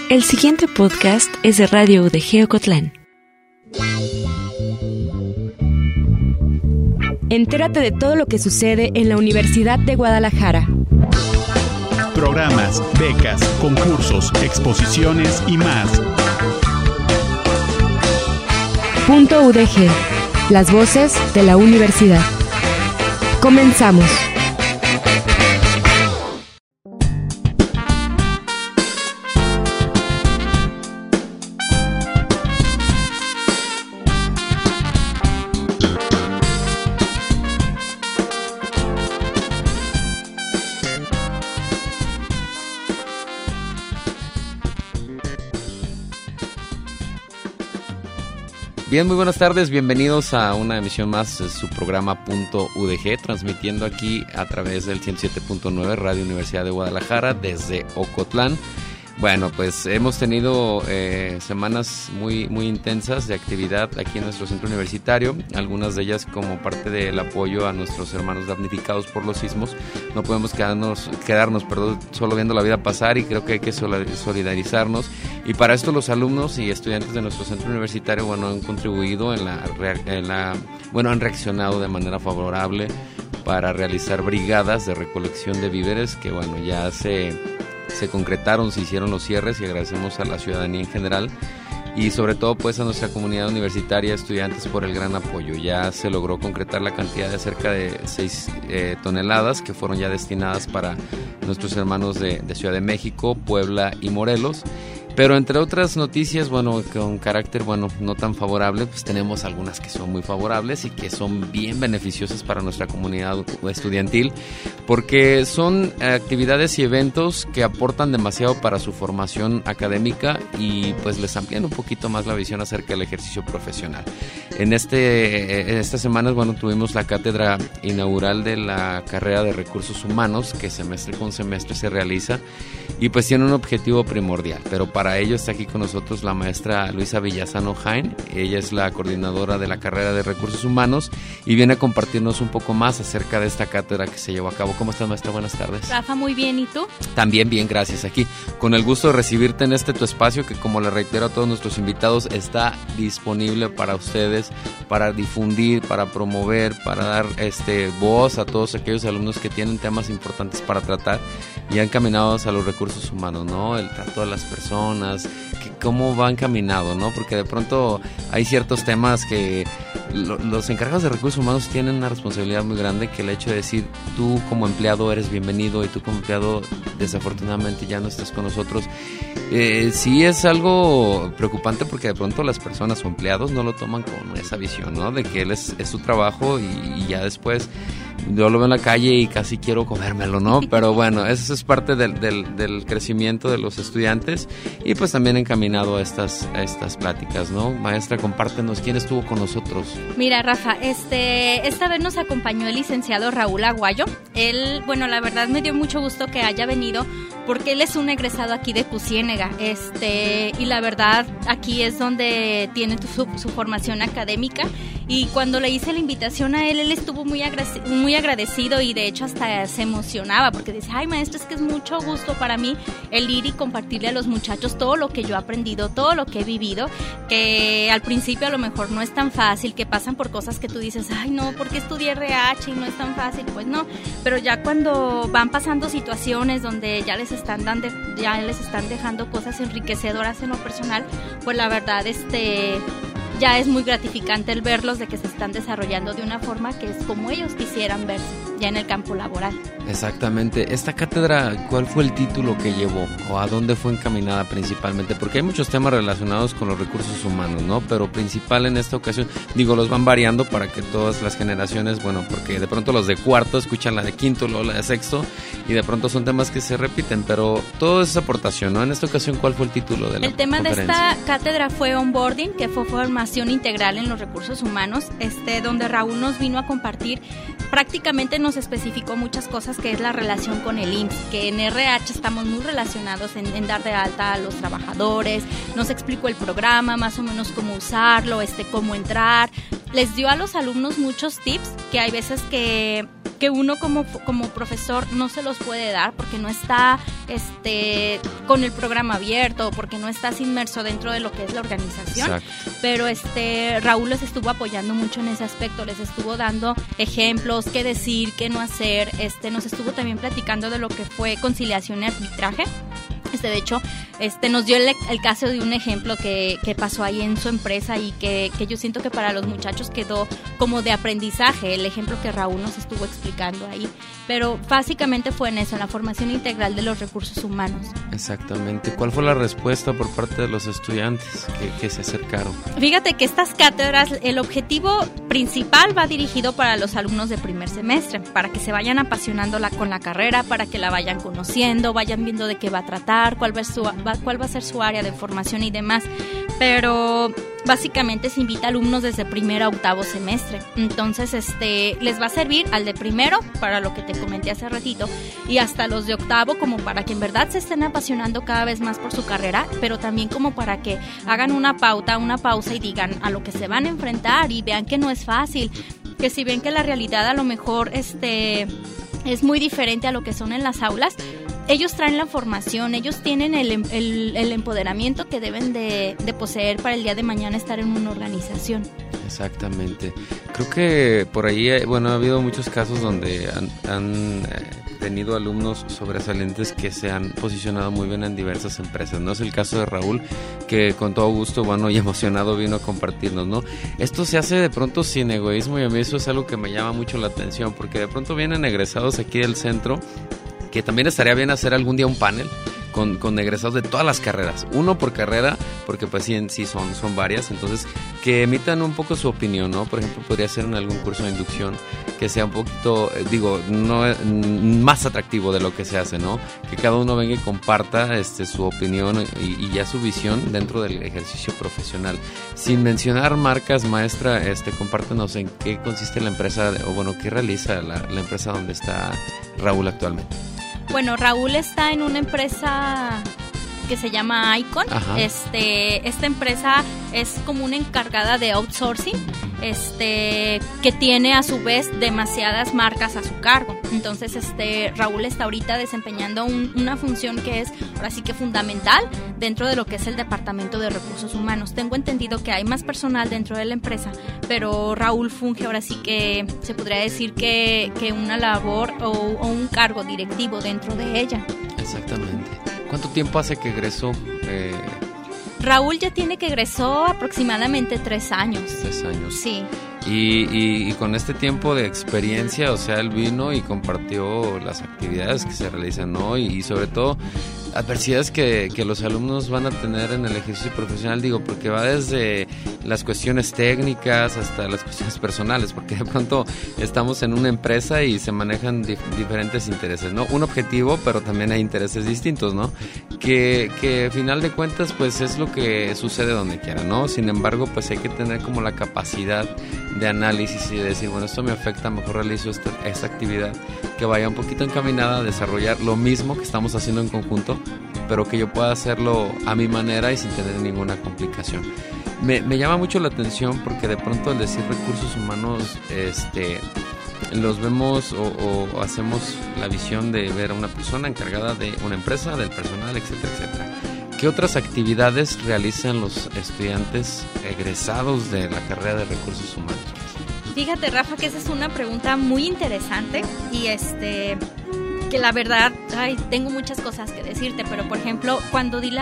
El siguiente podcast es de Radio UDG Ocotlán. Entérate de todo lo que sucede en la Universidad de Guadalajara. Programas, becas, concursos, exposiciones y más. Punto UDG, las voces de la universidad. Comenzamos. Bien, muy buenas tardes, bienvenidos a una emisión más de su programa Punto UDG, transmitiendo aquí a través del 107.9 Radio Universidad de Guadalajara desde Ocotlán. Bueno, pues hemos tenido semanas muy intensas de actividad aquí en nuestro centro universitario, algunas de ellas como parte del apoyo a nuestros hermanos damnificados por los sismos. No podemos quedarnos solo viendo la vida pasar, y creo que hay que solidarizarnos, y para esto los alumnos y estudiantes de nuestro centro universitario han contribuido han reaccionado de manera favorable para realizar brigadas de recolección de víveres que ya se concretaron, se hicieron los cierres, y agradecemos a la ciudadanía en general y sobre todo pues a nuestra comunidad universitaria, estudiantes, por el gran apoyo. Ya se logró concretar la cantidad de cerca de 6 toneladas que fueron ya destinadas para nuestros hermanos de Ciudad de México, Puebla y Morelos. Pero entre otras noticias, con carácter, no tan favorable, pues tenemos algunas que son muy favorables y que son bien beneficiosas para nuestra comunidad estudiantil, porque son actividades y eventos que aportan demasiado para su formación académica y pues les amplían un poquito más la visión acerca del ejercicio profesional. En estas semanas, tuvimos la cátedra inaugural de la carrera de Recursos Humanos, que semestre con semestre se realiza, y pues tiene un objetivo primordial, pero para ello está aquí con nosotros la maestra Luisa Villazano Jaén. Ella es la coordinadora de la carrera de Recursos Humanos y viene a compartirnos un poco más acerca de esta cátedra que se llevó a cabo. ¿Cómo estás, maestra? Buenas tardes. Rafa, muy bien, ¿y tú? También bien, gracias. Aquí con el gusto de recibirte en tu espacio, que, como le reitero a todos nuestros invitados, está disponible para ustedes, para difundir, para promover, para dar voz a todos aquellos alumnos que tienen temas importantes para tratar y encaminados a los recursos humanos, ¿no? El trato de las personas, cómo va encaminado, ¿no? Porque de pronto hay ciertos temas que los encargados de recursos humanos tienen una responsabilidad muy grande, que el hecho de decir, tú como empleado eres bienvenido y tú como empleado desafortunadamente ya no estás con nosotros, sí es algo preocupante, porque de pronto las personas o empleados no lo toman con esa visión, ¿no? De que él es su trabajo y ya después yo lo veo en la calle y casi quiero comérmelo, ¿no? Pero eso es parte del crecimiento de los estudiantes y pues también encaminado a estas pláticas, ¿no? Maestra, compártenos quién estuvo con nosotros. Mira, Rafa, esta vez nos acompañó el licenciado Raúl Aguayo. Él, la verdad me dio mucho gusto que haya venido, porque él es un egresado aquí de Cusiénega, y la verdad aquí es donde tiene su formación académica, y cuando le hice la invitación a él estuvo muy agradecido, y de hecho hasta se emocionaba, porque dice, ay, maestro, es que es mucho gusto para mí el ir y compartirle a los muchachos todo lo que yo he aprendido, todo lo que he vivido, que al principio a lo mejor no es tan fácil, que pasan por cosas que tú dices, ay, no, ¿por qué estudié RH y no es tan fácil? Pues no, pero ya cuando van pasando situaciones donde ya les están dejando cosas enriquecedoras en lo personal, pues la verdad ya es muy gratificante el verlos de que se están desarrollando de una forma que es como ellos quisieran verse ya en el campo laboral. Exactamente. Esta cátedra, ¿cuál fue el título que llevó o a dónde fue encaminada principalmente? Porque hay muchos temas relacionados con los recursos humanos, ¿no? Pero principal en esta ocasión, los van variando para que todas las generaciones, porque de pronto los de cuarto escuchan la de quinto, luego la de sexto, y de pronto son temas que se repiten, pero todo es aportación, ¿no? En esta ocasión, ¿cuál fue el título de la conferencia? El tema de esta cátedra fue Onboarding, que fue formación integral en los recursos humanos, donde Raúl nos vino a compartir, prácticamente nos especificó muchas cosas, que es la relación con el IMSS, que en RH estamos muy relacionados en dar de alta a los trabajadores, nos explicó el programa, más o menos cómo usarlo, cómo entrar, les dio a los alumnos muchos tips, que hay veces que que uno como profesor no se los puede dar porque no está con el programa abierto, porque no estás inmerso dentro de lo que es la organización. Exacto. Pero Raúl les estuvo apoyando mucho en ese aspecto, les estuvo dando ejemplos, qué decir, qué no hacer, nos estuvo también platicando de lo que fue conciliación y arbitraje. De hecho, nos dio el caso de un ejemplo que pasó ahí en su empresa y que yo siento que para los muchachos quedó como de aprendizaje, el ejemplo que Raúl nos estuvo explicando ahí. Pero básicamente fue en eso, en la formación integral de los recursos humanos. Exactamente. ¿Cuál fue la respuesta por parte de los estudiantes que se acercaron? Fíjate que estas cátedras, el objetivo principal va dirigido para los alumnos de primer semestre, para que se vayan apasionando con la carrera, para que la vayan conociendo, vayan viendo de qué va a tratar, cuál va a ser su área de formación y demás. Pero básicamente se invita a alumnos desde primer a octavo semestre. Entonces les va a servir al de primero, para lo que te comenté hace ratito, y hasta los de octavo, como para que en verdad se estén apasionando cada vez más por su carrera, pero también como para que hagan una pausa y digan a lo que se van a enfrentar y vean que no es fácil, que si ven que la realidad a lo mejor es muy diferente a lo que son en las aulas, ellos traen la formación, ellos tienen el empoderamiento que deben de poseer para el día de mañana estar en una organización. Exactamente. Creo que por ahí, ha habido muchos casos donde han tenido alumnos sobresalientes que se han posicionado muy bien en diversas empresas, ¿no? Es el caso de Raúl, que con todo gusto, y emocionado vino a compartirnos, ¿no? Esto se hace de pronto sin egoísmo y a mí eso es algo que me llama mucho la atención, porque de pronto vienen egresados aquí del centro, que también estaría bien hacer algún día un panel con egresados de todas las carreras, uno por carrera, porque pues sí son varias, entonces que emitan un poco su opinión, ¿no? Por ejemplo, podría ser en algún curso de inducción que sea un poquito, no más atractivo de lo que se hace, ¿no? Que cada uno venga y comparta su opinión y ya su visión dentro del ejercicio profesional. Sin mencionar marcas, maestra, compártenos en qué consiste la empresa, qué realiza la empresa donde está Raúl actualmente. Bueno, Raúl está en una empresa que se llama Icon. Esta empresa es como una encargada de outsourcing, que tiene a su vez demasiadas marcas a su cargo. Entonces, Raúl está ahorita desempeñando una función que es ahora sí que fundamental dentro de lo que es el departamento de recursos humanos. Tengo entendido que hay más personal dentro de la empresa, pero Raúl funge ahora sí que se podría decir que una labor o un cargo directivo dentro de ella. Exactamente. ¿Cuánto tiempo hace que egresó? Raúl ya tiene que egresó aproximadamente 3 años. 3 años. Sí. Y con este tiempo de experiencia, él vino y compartió las actividades que se realizan, ¿no? Y sobre todo adversidades que los alumnos van a tener en el ejercicio profesional, porque va desde las cuestiones técnicas hasta las cuestiones personales, porque de pronto estamos en una empresa y se manejan diferentes intereses, ¿no? Un objetivo, pero también hay intereses distintos, ¿no? Que al final de cuentas, pues es lo que sucede donde quiera, ¿no? Sin embargo, pues hay que tener como la capacidad de análisis y de decir, esto me afecta, mejor realizo esta actividad que vaya un poquito encaminada a desarrollar lo mismo que estamos haciendo en conjunto, pero que yo pueda hacerlo a mi manera y sin tener ninguna complicación. Me llama mucho la atención porque de pronto al decir recursos humanos, los vemos o hacemos la visión de ver a una persona encargada de una empresa, del personal, etcétera, etcétera. ¿Qué otras actividades realizan los estudiantes egresados de la carrera de recursos humanos? Fíjate, Rafa, que esa es una pregunta muy interesante y que la verdad, tengo muchas cosas que decirte, pero por ejemplo, cuando di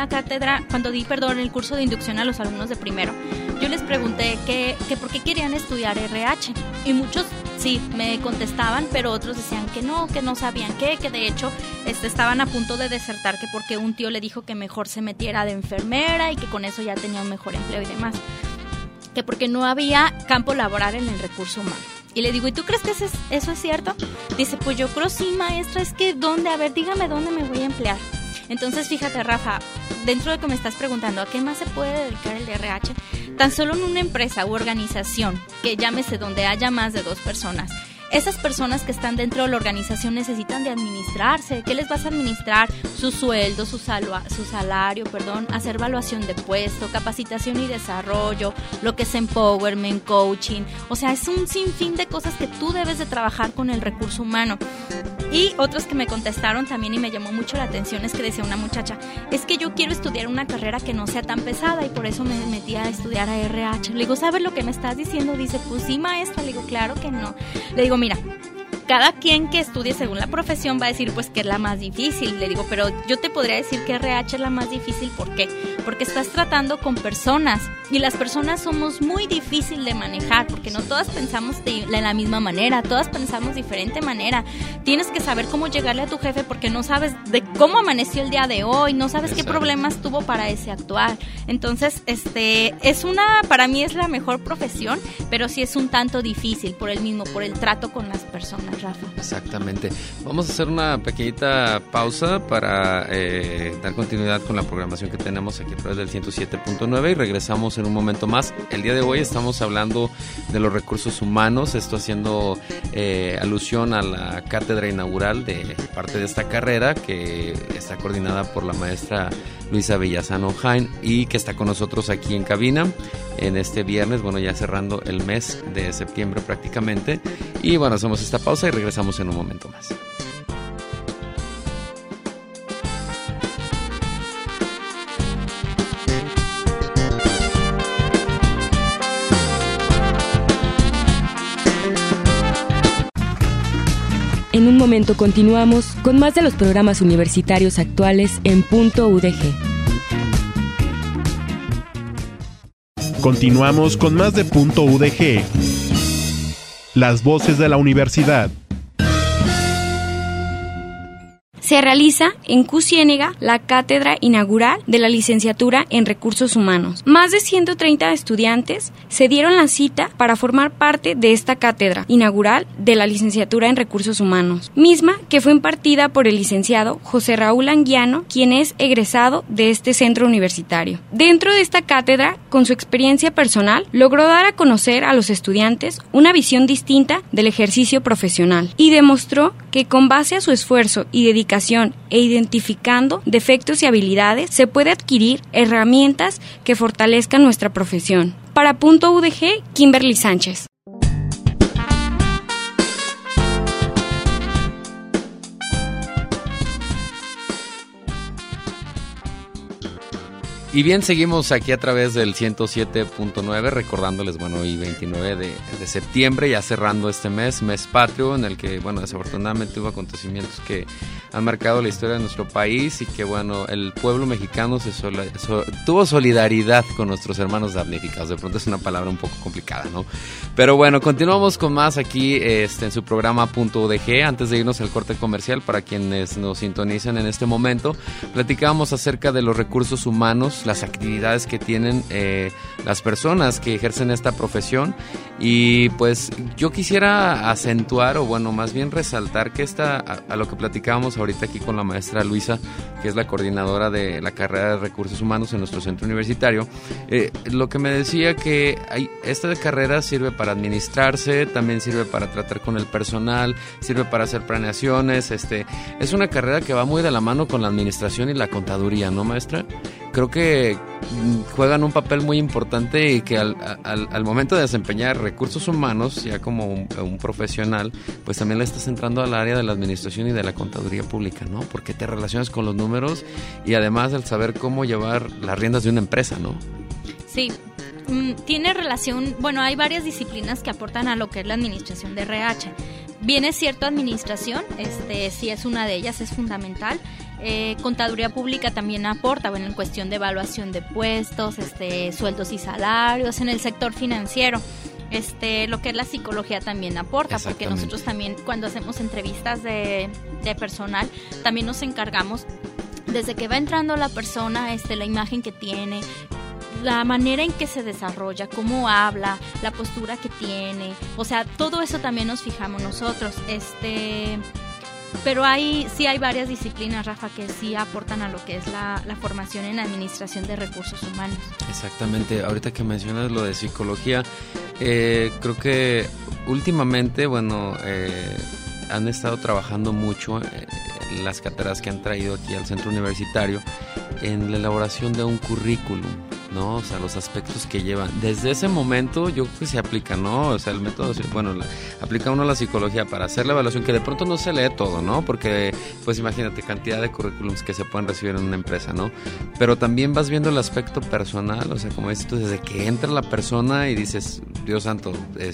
el curso de inducción a los alumnos de primero, yo les pregunté que por qué querían estudiar RH y muchos sí me contestaban, pero otros decían que no sabían que de hecho estaban a punto de desertar, que porque un tío le dijo que mejor se metiera de enfermera y que con eso ya tenía un mejor empleo y demás, que porque no había campo laboral en el recurso humano. Y le digo, ¿y tú crees que eso es cierto? Dice, pues yo creo sí, maestra, es que ¿dónde? A ver, dígame dónde me voy a emplear. Entonces, fíjate, Rafa, dentro de que me estás preguntando a qué más se puede dedicar el RH, tan solo en una empresa u organización, que llámese donde haya más de 2 personas, esas personas que están dentro de la organización necesitan de administrarse. ¿Qué les vas a administrar? Su sueldo, su salario, hacer evaluación de puesto, capacitación y desarrollo, lo que es empowerment, coaching. O sea, es un sinfín de cosas que tú debes de trabajar con el recurso humano. Y otros que me contestaron también y me llamó mucho la atención es que decía una muchacha, es que yo quiero estudiar una carrera que no sea tan pesada y por eso me metí a estudiar a RH. Le digo, ¿sabes lo que me estás diciendo? Dice, pues sí, maestra. Le digo, claro que no. Le digo, mira, cada quien que estudie según la profesión va a decir pues que es la más difícil. Le digo, pero yo te podría decir que RH es la más difícil. ¿Por qué? Porque estás tratando con personas y las personas somos muy difícil de manejar porque no todas pensamos de la misma manera, todas pensamos de diferente manera. Tienes que saber cómo llegarle a tu jefe porque no sabes de cómo amaneció el día de hoy, no sabes qué problemas tuvo para ese actuar. Entonces, para mí es la mejor profesión, pero sí es un tanto difícil por el trato con las personas, Rafa. Exactamente. Vamos a hacer una pequeñita pausa para dar continuidad con la programación que tenemos aquí a través del 107.9 y regresamos en un momento más. El día de hoy estamos hablando de los recursos humanos, esto haciendo alusión a la cátedra inaugural de parte de esta carrera que está coordinada por la maestra Luisa Villazano Jain y que está con nosotros aquí en cabina en este viernes, ya cerrando el mes de septiembre prácticamente. Y hacemos esta pausa y regresamos en un momento más. En un momento continuamos con más de los programas universitarios actuales en Punto UDG. Continuamos con más de Punto UDG. Las voces de la universidad. Se realiza en CU Ciénega la cátedra inaugural de la licenciatura en Recursos Humanos. Más de 130 estudiantes se dieron la cita para formar parte de esta cátedra inaugural de la licenciatura en Recursos Humanos, misma que fue impartida por el licenciado José Raúl Anguiano, quien es egresado de este centro universitario. Dentro de esta cátedra, con su experiencia personal, logró dar a conocer a los estudiantes una visión distinta del ejercicio profesional y demostró que con base a su esfuerzo y dedicación e identificando defectos y habilidades, se puede adquirir herramientas que fortalezcan nuestra profesión. Para Punto UDG, Kimberly Sánchez. Y bien, seguimos aquí a través del 107.9, recordándoles, hoy 29 de septiembre, ya cerrando este mes patrio, en el que, desafortunadamente hubo acontecimientos que han marcado la historia de nuestro país y que, el pueblo mexicano tuvo solidaridad con nuestros hermanos damnificados. De pronto es una palabra un poco complicada, ¿no? Pero continuamos con más aquí en su programa Punto UDG. Antes de irnos al corte comercial, para quienes nos sintonizan en este momento, platicábamos acerca de los recursos humanos, las actividades que tienen las personas que ejercen esta profesión y pues yo quisiera acentuar más bien resaltar que a lo que platicábamos ahorita aquí con la maestra Luisa, que es la coordinadora de la carrera de recursos humanos en nuestro centro universitario, lo que me decía que esta carrera sirve para administrarse, también sirve para tratar con el personal, sirve para hacer planeaciones, es una carrera que va muy de la mano con la administración y la contaduría, ¿no, maestra? Creo que juegan un papel muy importante y que al momento de desempeñar recursos humanos, ya como un profesional, pues también le estás entrando al área de la administración y de la contaduría pública, ¿no? Porque te relacionas con los números y además el saber cómo llevar las riendas de una empresa, ¿no? Sí, tiene relación, hay varias disciplinas que aportan a lo que es la administración de RH. Bien es cierto, administración, sí es una de ellas, es fundamental. Contaduría pública también aporta, en cuestión de evaluación de puestos, sueldos y salarios, en el sector financiero. Lo que es la psicología también aporta, porque nosotros también cuando hacemos entrevistas de personal, también nos encargamos desde que va entrando la persona, la imagen que tiene, la manera en que se desarrolla, cómo habla, la postura que tiene, todo eso también nos fijamos nosotros, pero sí hay varias disciplinas, Rafa, que sí aportan a lo que es la formación en administración de recursos humanos. Exactamente, ahorita que mencionas lo de psicología, creo que últimamente, han estado trabajando mucho las cátedras que han traído aquí al centro universitario en la elaboración de un currículum, ¿no? O sea, los aspectos que llevan. Desde ese momento yo creo que se aplica, ¿no? O sea, el método, aplica uno la psicología para hacer la evaluación, que de pronto no se lee todo, ¿no? Porque, pues imagínate, cantidad de currículums que se pueden recibir en una empresa, ¿no? Pero también vas viendo el aspecto personal, o sea, como dices tú, desde que entra la persona y dices, Dios santo,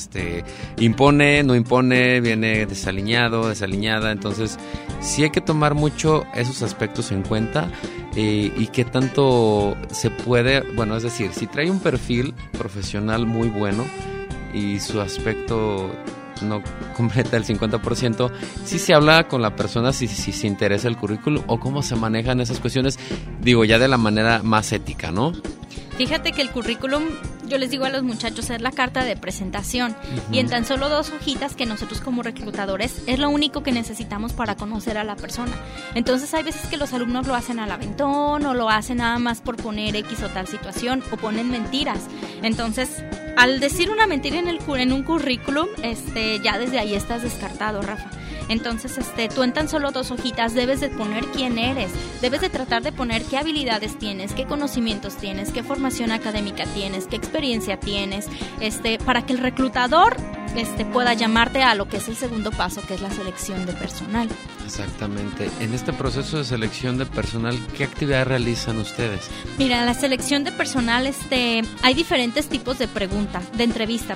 impone, no impone, viene desaliñado, desaliñada, entonces sí hay que tomar mucho esos aspectos en cuenta. Y qué tanto se puede, es decir, si trae un perfil profesional muy bueno y su aspecto no completa el 50%, si se habla con la persona si se interesa el currículum o cómo se manejan esas cuestiones, digo, ya de la manera más ética, ¿no? Fíjate que el currículum, yo les digo a los muchachos, es la carta de presentación, y en tan solo 2 hojitas que nosotros como reclutadores es lo único que necesitamos para conocer a la persona. Entonces hay veces que los alumnos lo hacen al aventón o lo hacen nada más por poner X o tal situación o ponen mentiras. Entonces, al decir una mentira en un currículum, ya desde ahí estás descartado, Rafa. Entonces, tú en tan solo 2 hojitas debes de poner quién eres, debes de tratar de poner qué habilidades tienes, qué conocimientos tienes, qué formación académica tienes, qué experiencia tienes, para que el reclutador pueda llamarte a lo que es el segundo paso, que es la selección de personal. Exactamente. En este proceso de selección de personal, ¿qué actividades realizan ustedes? Mira, la selección de personal, hay diferentes tipos de entrevista.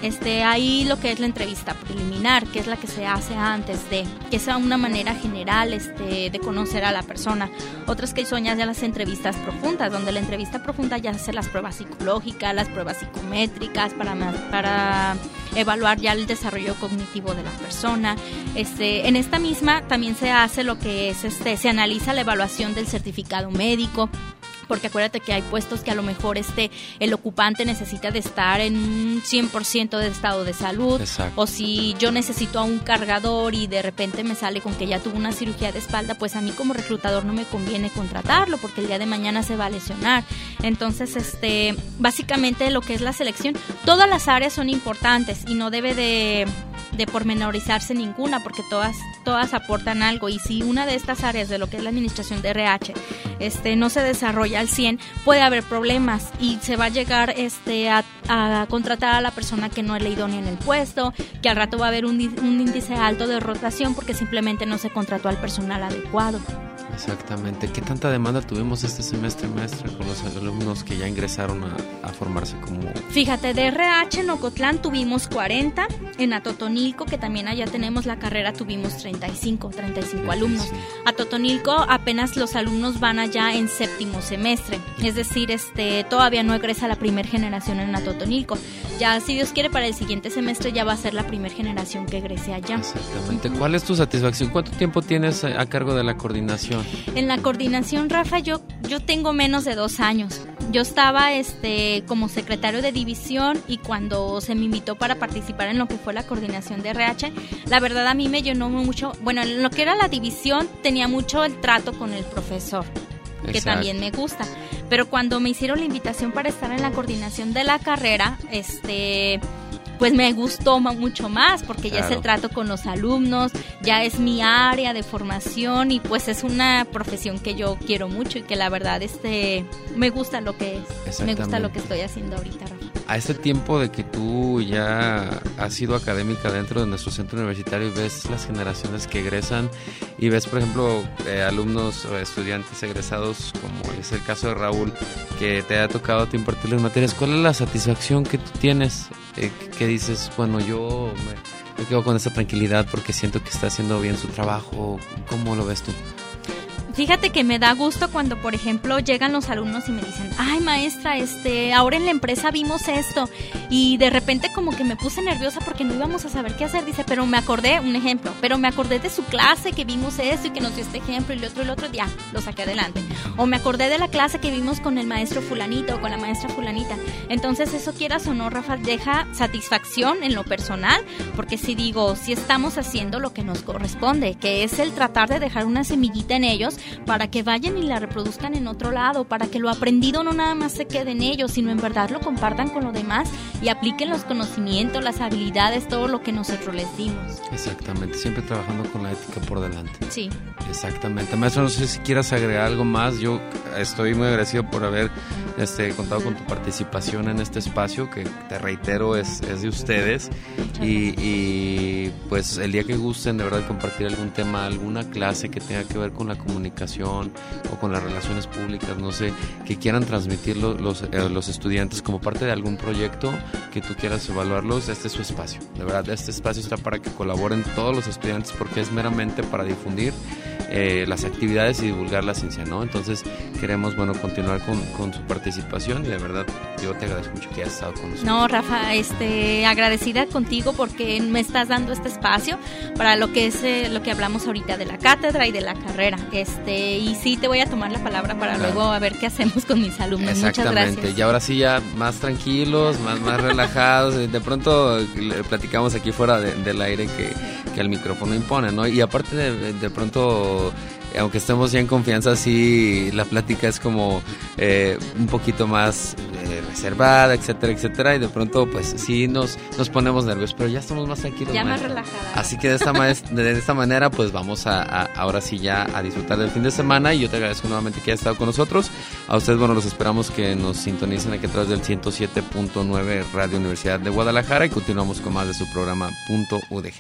Hay lo que es la entrevista preliminar, que es la que se hace antes que sea una manera general, de conocer a la persona. Otras que son ya las entrevistas profundas, donde la entrevista profunda ya hace las pruebas psicológicas, las pruebas psicométricas para evaluar ya el desarrollo cognitivo de la persona. En esta misma también se hace lo que es, se analiza la evaluación del certificado médico, porque acuérdate que hay puestos que a lo mejor el ocupante necesita de estar en un 100% de estado de salud. Exacto. O si yo necesito a un cargador y de repente me sale con que ya tuvo una cirugía de espalda, pues a mí como reclutador no me conviene contratarlo porque el día de mañana se va a lesionar. Entonces, básicamente lo que es la selección, todas las áreas son importantes y no debe de pormenorizarse ninguna, porque todas aportan algo, y si una de estas áreas de lo que es la administración de RH no se desarrolla al 100, puede haber problemas y se va a llegar a contratar a la persona que no es la idónea en el puesto, que al rato va a haber un índice alto de rotación porque simplemente no se contrató al personal adecuado. Exactamente. ¿Qué tanta demanda tuvimos este semestre, maestra, con los alumnos que ya ingresaron a formarse como...? Fíjate, de RH en Ocotlán tuvimos 40, en Atotonilco, que también allá tenemos la carrera, tuvimos 35 alumnos. A Atotonilco apenas los alumnos van allá en 7º semestre, es decir, todavía no egresa la primera generación en Atotonilco. Ya, si Dios quiere, para el siguiente semestre ya va a ser la primera generación que egrese allá. Exactamente. ¿Cuál es tu satisfacción? ¿Cuánto tiempo tienes a cargo de la coordinación? En la coordinación, Rafa, yo tengo menos de 2 años. Yo estaba como secretario de división, y cuando se me invitó para participar en lo que fue la coordinación de RH, la verdad a mí me llenó mucho. Bueno, en lo que era la división tenía mucho el trato con el profesor, que también me gusta. Pero cuando me hicieron la invitación para estar en la coordinación de la carrera, pues me gustó mucho más, porque ya es el trato con los alumnos, ya es mi área de formación, y pues es una profesión que yo quiero mucho y que la verdad me gusta lo que es, me gusta lo que estoy haciendo ahorita, Rafa. A este tiempo de que tú ya has sido académica dentro de nuestro centro universitario y ves las generaciones que egresan y ves, por ejemplo, alumnos o estudiantes egresados, como es el caso de Raúl, que te ha tocado a ti impartirles materias, ¿cuál es la satisfacción que tú tienes? Que dices, bueno, yo me quedo con esa tranquilidad porque siento que está haciendo bien su trabajo. ¿Cómo lo ves tú? Fíjate que me da gusto cuando, por ejemplo, llegan los alumnos y me dicen, ay maestra, ahora en la empresa vimos esto, y de repente como que me puse nerviosa porque no íbamos a saber qué hacer. Dice, pero me acordé de su clase que vimos esto y que nos dio este ejemplo y el otro, ya, lo saqué adelante. O me acordé de la clase que vimos con el maestro fulanito o con la maestra fulanita. Entonces eso, quieras o no, Rafa, deja satisfacción en lo personal, porque si estamos haciendo lo que nos corresponde, que es el tratar de dejar una semillita en ellos para que vayan y la reproduzcan en otro lado, para que lo aprendido no nada más se quede en ellos, sino en verdad lo compartan con los demás y apliquen los conocimientos, las habilidades, todo lo que nosotros les dimos. Exactamente, siempre trabajando con la ética por delante. Sí. Exactamente. Maestro, no sé si quieras agregar algo más. Yo estoy muy agradecido por haber contado con tu participación en este espacio, que te reitero es de ustedes, y pues el día que gusten de verdad compartir algún tema, alguna clase que tenga que ver con la comunicación o con las relaciones públicas, no sé, que quieran transmitir los estudiantes como parte de algún proyecto que tú quieras evaluarlos, este es su espacio. De verdad, este espacio está para que colaboren todos los estudiantes, porque es meramente para difundir las actividades y divulgar la ciencia, ¿no? Entonces queremos, continuar con su participación, y de verdad yo te agradezco mucho que hayas estado con nosotros. No, Rafa, agradecida contigo porque me estás dando este espacio para lo que es lo que hablamos ahorita de la cátedra y de la carrera. Y sí te voy a tomar la palabra para luego a ver qué hacemos con mis alumnos. Muchas gracias. Y ahora sí ya más tranquilos, más relajados. De pronto platicamos aquí fuera del aire que el micrófono impone, ¿no? Y aparte de pronto, aunque estemos ya en confianza, sí, la plática es como un poquito más reservada, etcétera, etcétera, y de pronto pues sí nos ponemos nerviosos, pero ya estamos más tranquilos. Ya más relajados. Así que de esta manera pues vamos a ahora sí ya a disfrutar del fin de semana, y yo te agradezco nuevamente que hayas estado con nosotros. A ustedes, los esperamos que nos sintonicen aquí a través del 107.9 Radio Universidad de Guadalajara, y continuamos con más de su programa .udg.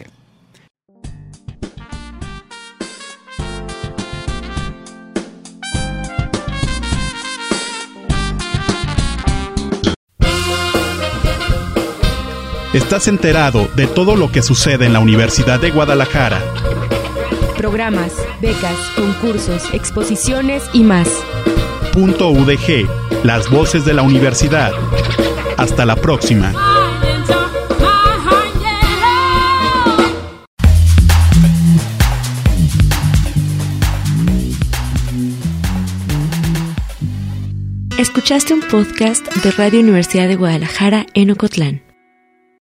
Estás enterado de todo lo que sucede en la Universidad de Guadalajara. Programas, becas, concursos, exposiciones y más. .udg, las voces de la universidad. Hasta la próxima. Escuchaste un podcast de Radio Universidad de Guadalajara en Ocotlán.